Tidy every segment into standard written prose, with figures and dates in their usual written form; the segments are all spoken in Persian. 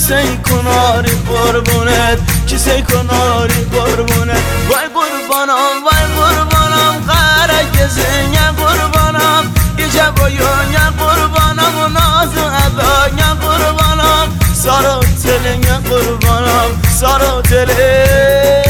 کسی کناری قربونت کسی کناری قربونت وای قربانم قره کسی یا قربانم ایجابایون یا قربانم و ناز و عبا یا قربانم سارا تله یا قربانم سارا تله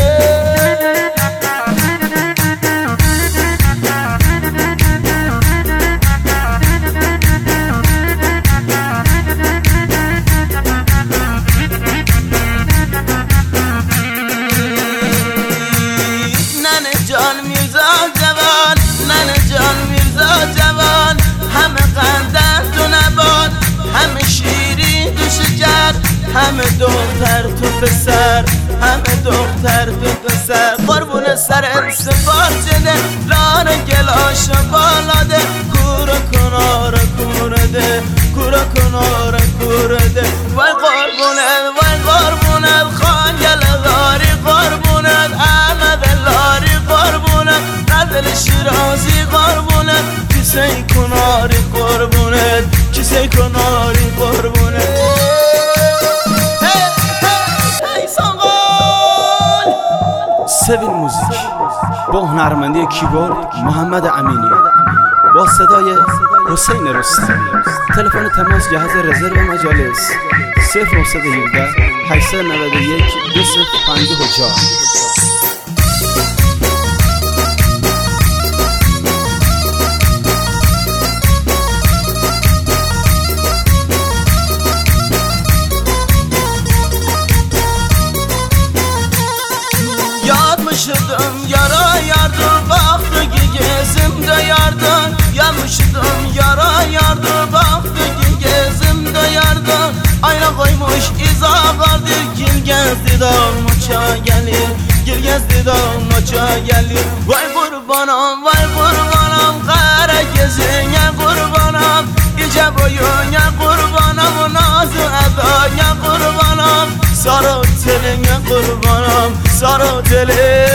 همه دختر تو پسر همه دختر تو پسر قربون سر سفار جده لان گلاش بالاده کورا کنار کورده کورا کنار کورده وای قربونت خان یلغاری قربونت احمد لاری قربونت ندل شیرازی قربونت کسی کناری قربونت کسی کناری قربونت سوین موزیک با هنرمندی کیبورد محمد امینی با صدای حسین رستمی تلفن تماس جهاز رزرو مجالس 0917 891 2054 Yaşadım yara yardı baktı ki gezimde yardı Yaşadım yara yardı baktı ki gezimde yardı Ayna koymuş iza vardır gil gezdi dalmaça gelir Gil gezdi dalmaça gelir Vay kurbanım kara gezin ya kurbanım İce boyun ya kurbanım nazı eda ya kurbanım Sarı telin ya kurbanım sarı telin